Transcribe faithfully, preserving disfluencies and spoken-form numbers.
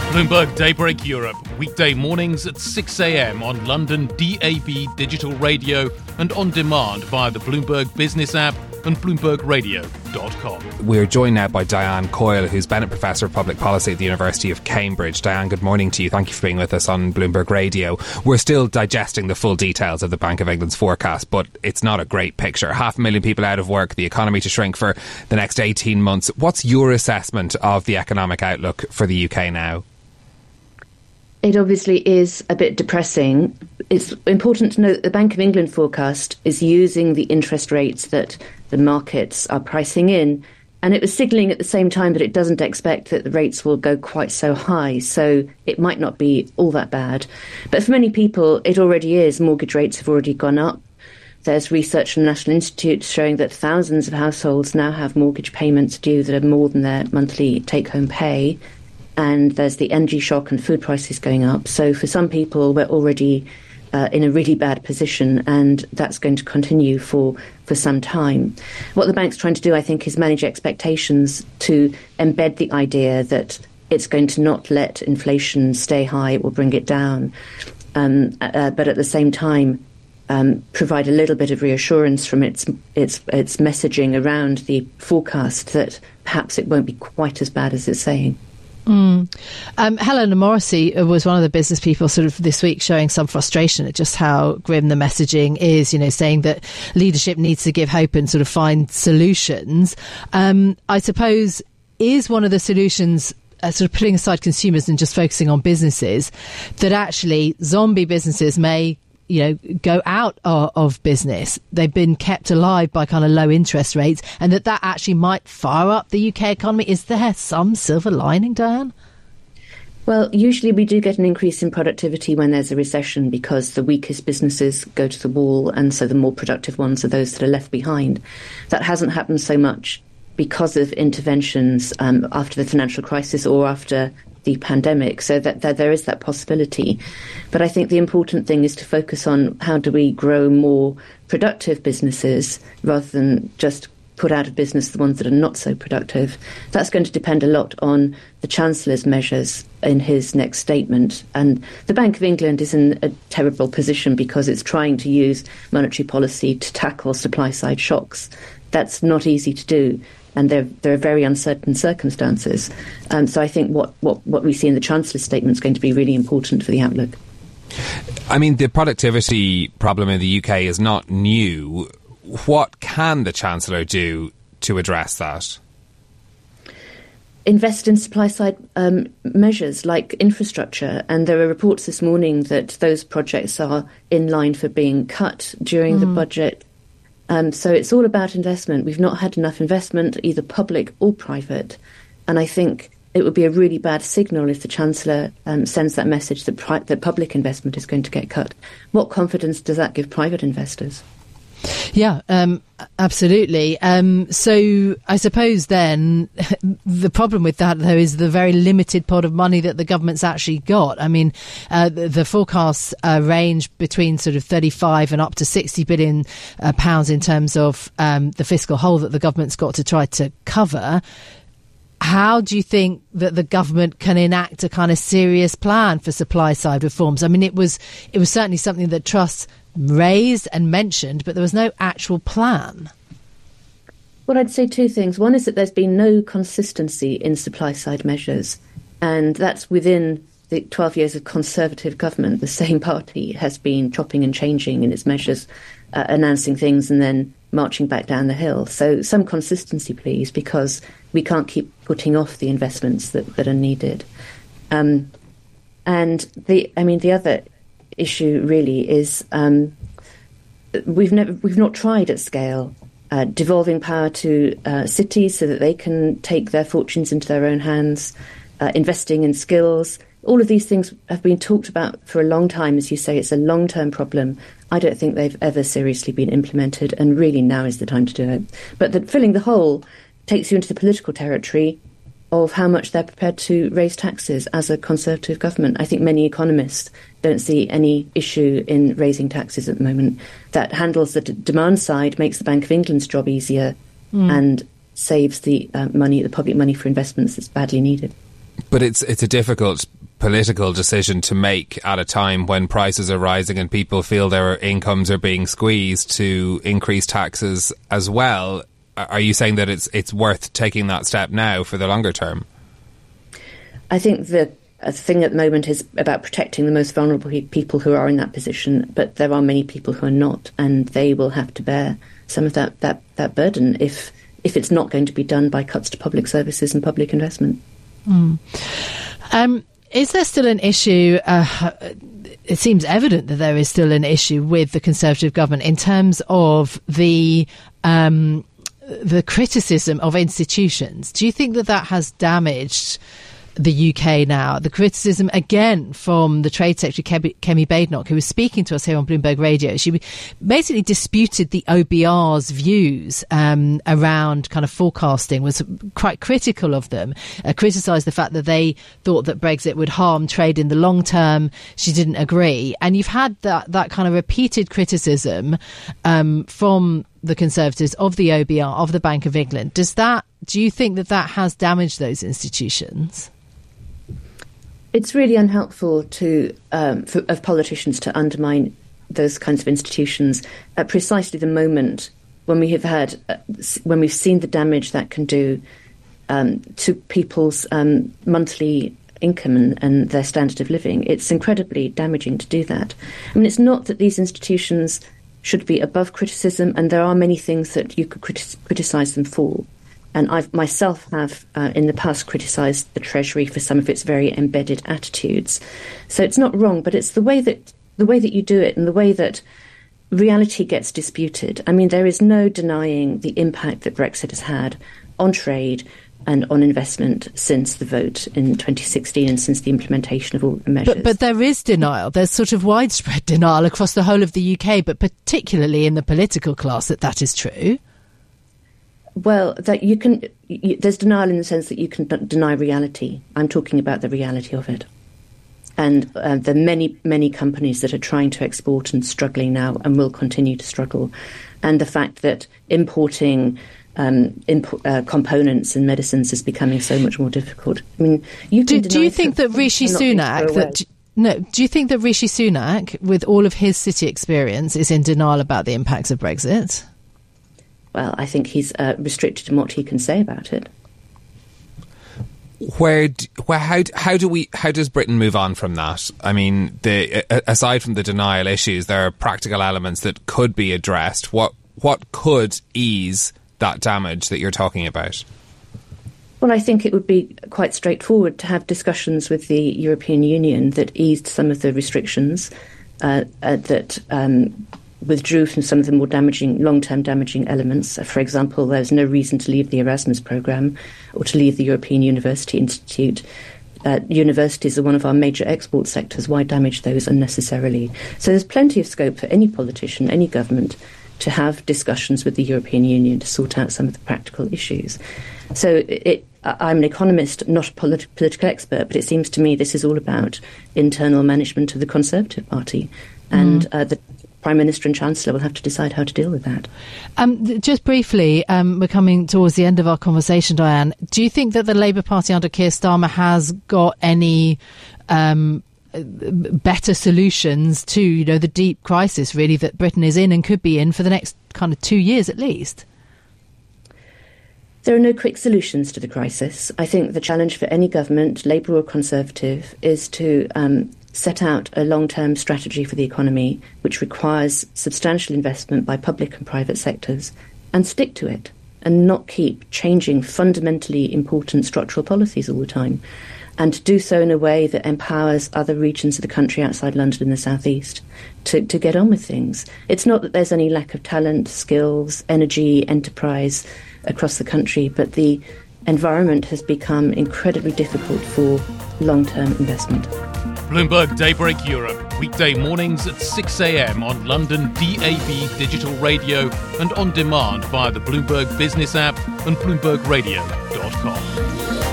Bloomberg Daybreak Europe, weekday mornings at six a.m. on London D A B digital radio and on demand via the Bloomberg Business app and bloomberg radio dot com. We're joined now by Diane Coyle, who's Bennett Professor of Public Policy at the University of Cambridge. Diane, good morning to you. Thank you for being with us on Bloomberg Radio. We're still digesting the full details of the Bank of England's forecast, but it's not a great picture. Half a million people out of work, the economy to shrink for the next eighteen months. What's your assessment of the economic outlook for the U K now? It obviously is a bit depressing. It's important to note that the Bank of England forecast is using the interest rates that the markets are pricing in, and it was signalling at the same time that it doesn't expect that the rates will go quite so high, so it might not be all that bad. But for many people, it already is. Mortgage rates have already gone up. There's research from the National Institute showing that thousands of households now have mortgage payments due that are more than their monthly take-home pay. And there's the energy shock and food prices going up. So for some people, we're already uh, in a really bad position, and that's going to continue for, for some time. What the bank's trying to do, I think, is manage expectations to embed the idea that it's going to not let inflation stay high, it will bring it down. Um, uh, but at the same time, um, provide a little bit of reassurance from its, its, its messaging around the forecast that perhaps it won't be quite as bad as it's saying. Mm. Um, Helena Morrissey was one of the business people sort of this week showing some frustration at just how grim the messaging is, you know, saying that leadership needs to give hope and sort of find solutions. Um, I suppose, is one of the solutions uh, sort of putting aside consumers and just focusing on businesses, that actually zombie businesses may, you know, go out of, of business. They've been kept alive by kind of low interest rates, and that that actually might fire up the U K economy. Is there some silver lining, Diane? Well, usually we do get an increase in productivity when there's a recession, because the weakest businesses go to the wall, and so the more productive ones are those that are left behind. That hasn't happened so much because of interventions um, after the financial crisis or after the pandemic, so that, that there is that possibility. But I think the important thing is to focus on how do we grow more productive businesses rather than just put out of business the ones that are not so productive. That's going to depend a lot on the Chancellor's measures in his next statement. And the Bank of England is in a terrible position because it's trying to use monetary policy to tackle supply-side shocks. That's not easy to do. And there, there are very uncertain circumstances. Um, so I think what, what, what we see in the Chancellor's statement is going to be really important for the outlook. I mean, the productivity problem in the U K is not new. What can the Chancellor do to address that? Invest in supply-side um, measures like infrastructure. And there are reports this morning that those projects are in line for being cut during mm. the budget. Um, so it's all about investment. We've not had enough investment, either public or private. And I think it would be a really bad signal if the Chancellor um, sends that message that, pri- that public investment is going to get cut. What confidence does that give private investors? Yeah, um, absolutely. Um, so I suppose then the problem with that, though, is the very limited pot of money that the government's actually got. I mean, uh, the, the forecasts uh, range between sort of thirty-five and up to sixty billion uh, pounds in terms of um, the fiscal hole that the government's got to try to cover. How do you think that the government can enact a kind of serious plan for supply side reforms? I mean, it was it was certainly something that Truss raised and mentioned, but there was no actual plan. Well, I'd say two things. One is that there's been no consistency in supply-side measures, and that's within the twelve years of Conservative government. The same party has been chopping and changing in its measures, uh, announcing things and then marching back down the hill. So some consistency, please, because we can't keep putting off the investments that, that are needed. Um, and the, I mean, the other issue really is um, we've never we've not tried at scale uh, devolving power to uh, cities so that they can take their fortunes into their own hands, uh, investing in skills. All of these things have been talked about for a long time. As you say, it's a long-term problem. I don't think they've ever seriously been implemented, and really now is the time to do it. But the, filling the hole takes you into the political territory of how much they're prepared to raise taxes as a Conservative government. I think many economists don't see any issue in raising taxes at the moment. That handles the d- demand side, makes the Bank of England's job easier, mm. and saves the uh, money, the public money for investments that's badly needed. But it's it's a difficult political decision to make at a time when prices are rising and people feel their incomes are being squeezed to increase taxes as well. Are you saying that it's it's worth taking that step now for the longer term? I think the uh, thing at the moment is about protecting the most vulnerable people who are in that position, but there are many people who are not, and they will have to bear some of that, that, that burden if if it's not going to be done by cuts to public services and public investment. Mm. Um, is there still an issue, uh, it seems evident that there is still an issue with the Conservative government in terms of the um, the criticism of institutions? Do you think that that has damaged the U K now? The criticism, again, from the Trade Secretary, Kemi Badenoch, who was speaking to us here on Bloomberg Radio. She basically disputed the O B R's views um, around kind of forecasting, was quite critical of them, uh, criticised the fact that they thought that Brexit would harm trade in the long term. She didn't agree. And you've had that, that kind of repeated criticism um, from the Conservatives of the O B R, of the Bank of England. Does that, do you think that that has damaged those institutions? It's really unhelpful to um, for, of politicians to undermine those kinds of institutions at precisely the moment when we have had, uh, when we've seen the damage that can do um, to people's um, monthly income and, and their standard of living. It's incredibly damaging to do that. I mean, it's not that these institutions should be above criticism, and there are many things that you could criti- criticise them for. And I myself have, uh, in the past, criticised the Treasury for some of its very embedded attitudes. So it's not wrong, but it's the way that the way that you do it and the way that reality gets disputed. I mean, there is no denying the impact that Brexit has had on trade and on investment since the vote in twenty sixteen and since the implementation of all the measures. But, but there is denial. There's sort of widespread denial across the whole of the U K, but particularly in the political class, that that is true. Well, that you can. You, there's denial in the sense that you can d- deny reality. I'm talking about the reality of it. And uh, there are many, many companies that are trying to export and struggling now and will continue to struggle. And the fact that importing Um, imp- uh, components and medicines is becoming so much more difficult. I mean, you can do, do you think that Rishi Sunak? That, no, do you think that Rishi Sunak, with all of his city experience, is in denial about the impacts of Brexit? Well, I think he's uh, restricted in what he can say about it. Where, do, where, how, how do we, how does Britain move on from that? I mean, the, aside from the denial issues, there are practical elements that could be addressed. What, what could ease that damage that you're talking about? Well, I think it would be quite straightforward to have discussions with the European Union that eased some of the restrictions, uh, uh, that um, withdrew from some of the more damaging, long-term damaging elements. Uh, for example, there's no reason to leave the Erasmus programme or to leave the European University Institute. Uh, universities are one of our major export sectors. Why damage those unnecessarily? So there's plenty of scope for any politician, any government, to have discussions with the European Union to sort out some of the practical issues. So it, I'm an economist, not a polit- political expert, but it seems to me this is all about internal management of the Conservative Party. And mm. uh, the Prime Minister and Chancellor will have to decide how to deal with that. Um, just briefly, um, we're coming towards the end of our conversation, Diane. Do you think that the Labour Party under Keir Starmer has got any Um, better solutions to, you know, the deep crisis really that Britain is in and could be in for the next kind of two years at least? There are no quick solutions to the crisis. I think the challenge for any government, Labour or Conservative, is to um, set out a long-term strategy for the economy which requires substantial investment by public and private sectors, and stick to it and not keep changing fundamentally important structural policies all the time. And to do so in a way that empowers other regions of the country outside London and the South East to, to get on with things. It's not that there's any lack of talent, skills, energy, enterprise across the country, but the environment has become incredibly difficult for long-term investment. Bloomberg Daybreak Europe, weekday mornings at six a.m. on London D A B digital radio and on demand via the Bloomberg Business app and bloomberg radio dot com.